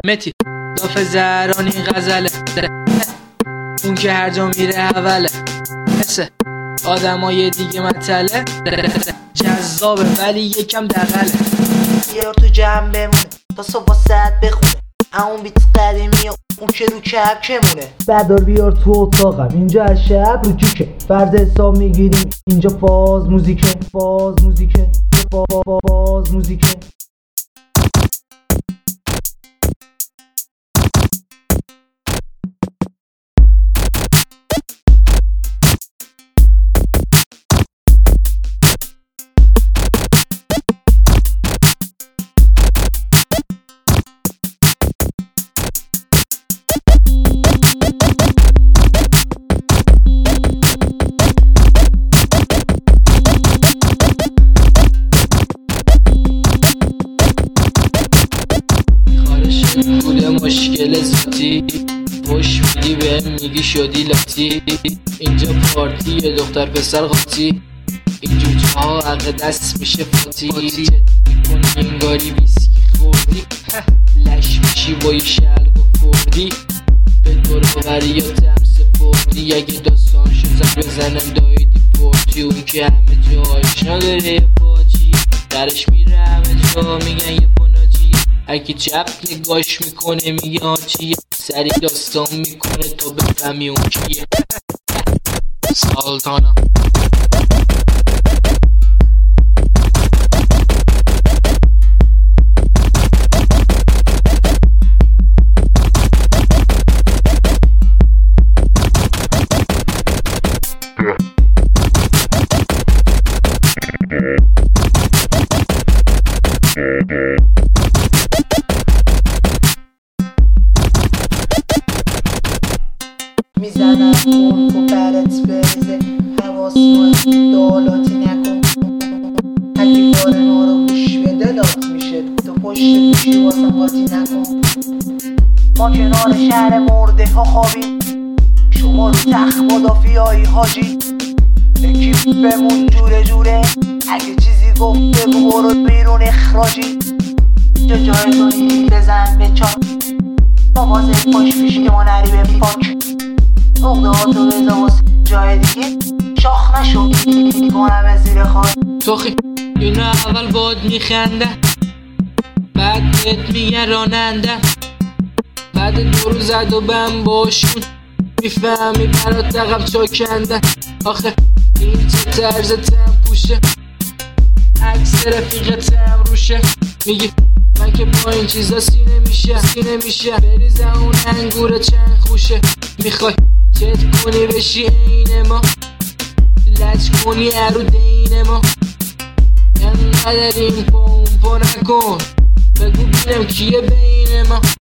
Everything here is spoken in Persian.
متی داف زهرانی غزله اون که هر جا میره اوله مثل آدمای دیگه مطله جذابه ولی یکم دغله. بیار تو جمع بمونه تا صبح ساعت بخونه همون بیت قدیمی اون که رو کپ کمونه. بردار بیار تو اتاقم اینجا از شب رو کیکه فرد حساب میگیریم اینجا فاز موزیکه فاز موزیکه فاز موزیکه. بوده مشکل ذاتی پشت میدی بهم میگی شدی لاتی. اینجا پارتیه دختر پسر قاطی اینجور جاها حق دست میشه فاتی. چت میکنی انگاری ویسکی خوردی لش میشی با یه شلق و کردی به دورآوری یا تم سپردی. اگه داستان شد بزنم دایی دیپورتی اون که همه جایش نداره یه پاچی درش میره همه جا میگن یه پناجی. اگه چپ نگاش میکنه میگه چیه سری داستان میکنه تا بفهمی اون کیه. سالتانا میزنم کن تو برت بریزه حواس باید دالاتی نکن. اگه کار ما رو گوش بده داد میشه تو پشت گوشی واسم قاطی نکن. ما کنار شهر مرده ها خوابیم شما رو تخت مدافعایی حاجی. اکیپمون جوره جوره اگه چیزی گفته برو بیرون اخراجی. جا جای تو بزن به چاک بابازه پاش پیش که ما نری به پاک. نقده ها تو بزا واسه جای دیگه شاخ نشو میکنم زیر خواهی. توخی اینا اول باد میخنده بعد بهت میگن راننده بعد دو روز زد و بم باشون میفهمی برات عقب چاکنده. آخه این چه طرز تم پوشه عکس رفیقتم روشه میگی من که با این چیزا سینه میشه بریزه اون انگور چند خوشه. میخوای چت کنی بشی عین ما لج کنی ارو دین ما انقدر این پومپو نکن بگو بینم کیه بین ما.